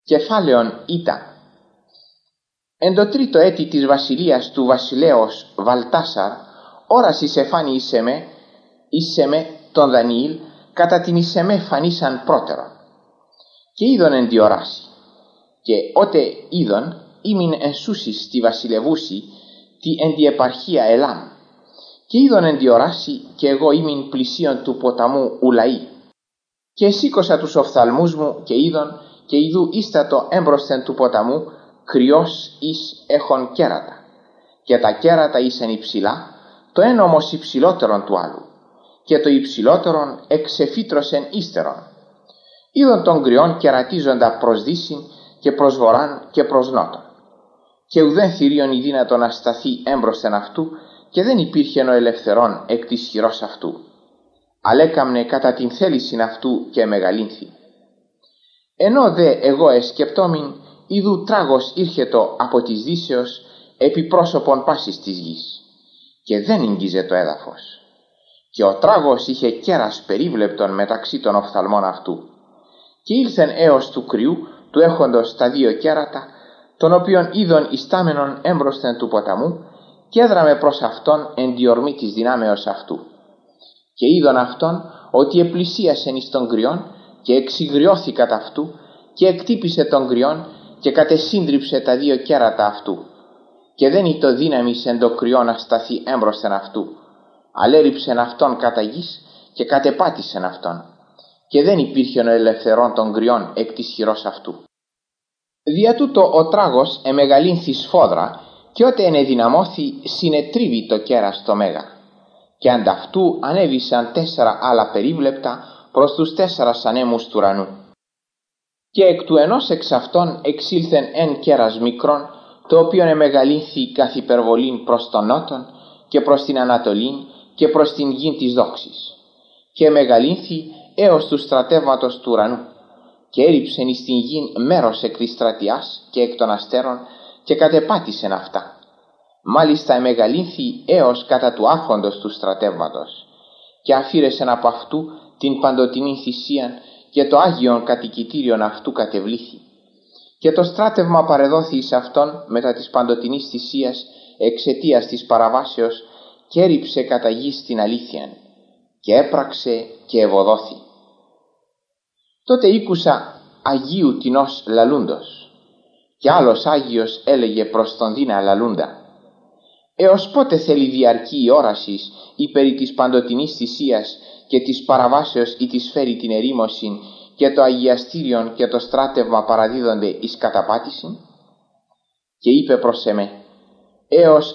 Κεφάλαιον Ήτα. Εν το τρίτο έτη της βασιλείας του βασιλέως Βαλτάσαρ, ώρας εισεφάνει εις εμέ τον Δανιήλ, κατά την εις εμέ φανήσαν πρώτερον. Και είδον εν διοράσει. Και ότε είδον, ήμην εν σούσις τη βασιλευούση, τη εν τη επαρχία Ελάμ. Και είδον εν διοράσει, και εγώ ήμην πλησίον του ποταμού Ουλαΐ. Και εσήκωσα τους οφθαλμούς μου, και είδον, και ιδού ίστατο έμπροσθεν του ποταμού, κρυός εις έχων κέρατα. Και τα κέρατα ήσεν υψηλά, το ένα όμως υψηλότερον του άλλου, και το υψηλότερον εξεφύτρωσεν ύστερον. Είδον των κρυών κερατίζοντα προς δύσιν και προς βορράν και προς νότον. Και ουδέν θηρίον η δύνατο να σταθεί έμπροσθεν αυτού, και δεν υπήρχεν ο ελευθερών εκ της χειρός αυτού. Αλέκαμνε κατά την θέλησιν αυτού και μεγαλύνθη. Ενώ δε εγώ εσκεπτόμην, είδου τράγος ήρχετο από της δύσεως επί πρόσωπον πάσης της γης, και δεν ήγγιζε το έδαφος. Και ο τράγος είχε κέρας περίβλεπτον μεταξύ των οφθαλμών αυτού. Και ήλθεν έως του κρυού, του έχοντος τα δύο κέρατα, τον οποίον είδον ιστάμενον έμπροσθεν του ποταμού, και έδραμε προς αυτόν εν τη ορμή της δυνάμεως αυτού. Και είδον αυτόν ότι επλησίασεν εις των κρυών, και εξυγριώθη κατά αυτού, και εκτύπησε των κρυών, και κατεσύντριψε τα δύο κέρατα αυτού. Και δεν ήτο δύναμις εν το κρυό να σταθεί έμπροσθεν αυτού. Αλέριψεν αυτόν κατά γης, και κατεπάτησεν αυτόν. Και δεν υπήρχε ο ελευθερών των κρυών εκ της χειρός αυτού. Δια τούτο ο τράγος εμεγαλύνθη σφόδρα, και ότε ενεδυναμώθη συνετρίβει το κέρας το μέγα. Και ανταυτού ανέβησαν 4 άλλα περίβλεπτα προς τους 4 ανέμους του ουρανού. Και εκ του ενός εξ αυτών εξήλθεν εν κέρας μικρόν, το οποίον εμεγαλύνθη καθ' υπερβολήν προς τον νότον και προς την ανατολήν και προς την γην της δόξης. Και εμεγαλύνθη έως του στρατεύματος του ουρανού, και έριψεν εις την γην μέρος εκ της στρατιάς και εκ των αστέρων, και κατεπάτησεν αυτά. Μάλιστα εμεγαλύνθη έως κατά του άρχοντος του στρατεύματος, και αφήρεσεν από αυτού την παντοτινή θυσίαν, και το Άγιον κατοικητήριον αυτού κατεβλήθη. Και το στράτευμα παρεδόθη εις αυτόν μετά της παντοτινής θυσίας εξαιτίας της παραβάσεως, και έριψε κατά γης την αλήθειαν, και έπραξε και ευωδόθη. Τότε ήκουσα Αγίου τινός λαλούντος, και άλλος Άγιος έλεγε προς τον δίνα λαλούντα: έως πότε θέλει διαρκεί η όρασης ή περί της παντοτινής θυσίας και της παραβάσεως ή της φέρει την ερήμωσιν, και το αγιαστήριον και το στράτευμα παραδίδονται εις καταπάτησιν? Και είπε προς εμέ: έως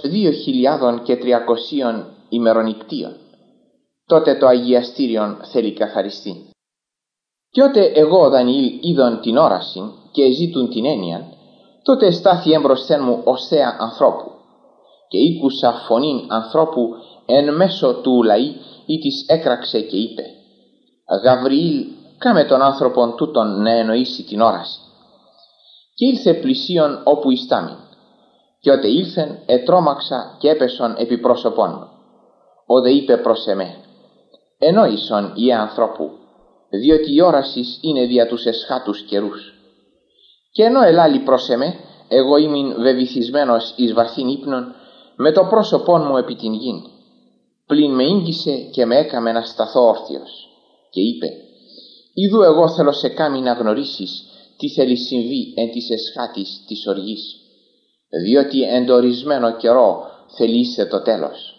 2.300 ημερονικτίων. Τότε το αγιαστήριον θέλει καθαριστεί. Και ότε εγώ ο Δανιήλ είδον την όρασιν και ζήτουν την έννοιαν, τότε στάθη έμπροσθεν μου ως θέα ανθρώπου. Και ήκουσα φωνήν ανθρώπου εν μέσω του Ουλαΐ, ή της έκραξε και είπε: Γαβριήλ, κάμε τον άνθρωπον τούτον να εννοήσει την όραση. Και ήλθε πλησίον όπου ιστάμην. Και ότε ήλθεν, ετρώμαξα και έπεσον επί πρόσωπόν μου. Ο δε είπε προς εμέ: ενόησον ιε ανθρώπου, διότι η όρασης είναι δια τους εσχάτους καιρούς. Και ενώ ελάλη προς εμέ, εγώ ήμην βεβηθισμένος εις βαθύν ύπνον, με το πρόσωπόν μου επί την γην. Πλην με ήγγισε και με έκαμε να σταθώ όρθιος. Και είπε: ιδού εγώ θέλω σε κάμει να γνωρίσεις τι θέλει συμβεί εν της εσχάτης της οργής, διότι εν το ορισμένο καιρό θελείσαι το τέλος.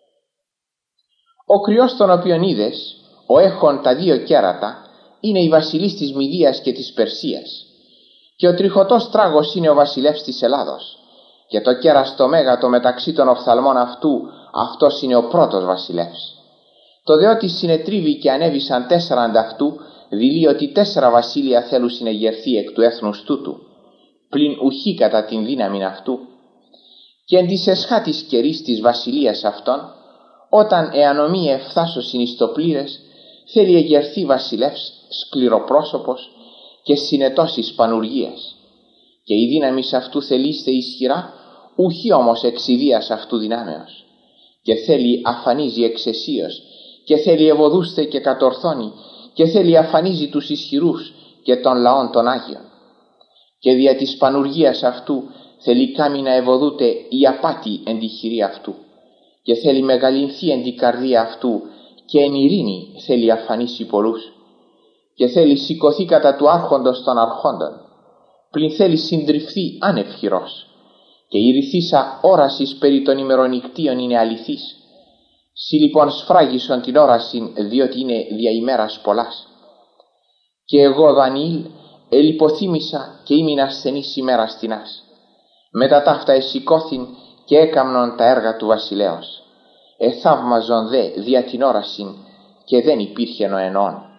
Ο κρυός τον οποίον είδες, ο έχων τα δύο κέρατα, είναι η βασιλής της Μηδίας και της Περσίας, και ο τριχωτός τράγος είναι ο βασιλεύς της Ελλάδος, και το κέρας το μέγατο μεταξύ των οφθαλμών αυτού, αυτός είναι ο πρώτος βασιλεύς. Το δε ότι συνετρίβει και ανέβησαν 4 ανταυτού, δηλεί ότι 4 βασίλεια θέλουν συνεγερθεί εκ του έθνους τούτου, πλην ουχή κατά την δύναμη αυτού. Και εν της εσχάτης καιρής της βασιλείας αυτών, όταν εανομοί εφθάσωσιν εις το πλήρες, θέλει εγερθεί βασιλεύς σκληροπρόσωπος και συνετός εις πανουργίας. Και η δύναμη αυτού θελείστε ισχυρά, ουχή όμως εξιδίας αυτού δυνάμεως. Και θέλει αφανίζει εξαισίως, και θέλει ευωδούστε και κατορθώνει, και θέλει αφανίζει τους ισχυρούς και των λαών των Άγιων. και δια της πανουργίας αυτού θέλει κάμει να ευωδούται η απάτη εν τη χειρή αυτού, και θέλει μεγαλυνθεί εν τη καρδία αυτού, και εν ειρήνη θέλει αφανίσει πολλούς, και θέλει σηκωθεί κατά του άρχοντος των αρχόντων, πλην θέλει συντριφθεί άνευ χειρός, και η ρηθίσα όρασης περί των ημερονυκτίων είναι αληθής. Συ λοιπόν σφράγισον την όρασιν, διότι είναι δια ημέρας πολλάς. Και εγώ Δανιήλ ελιποθύμησα και ήμουν ασθενής ημέρας τινάς. Μετά ταύτα εσηκώθην και έκαμνον τα έργα του βασιλέως. Εθαύμαζον δε δια την όρασιν, και δεν υπήρχε ο ενών.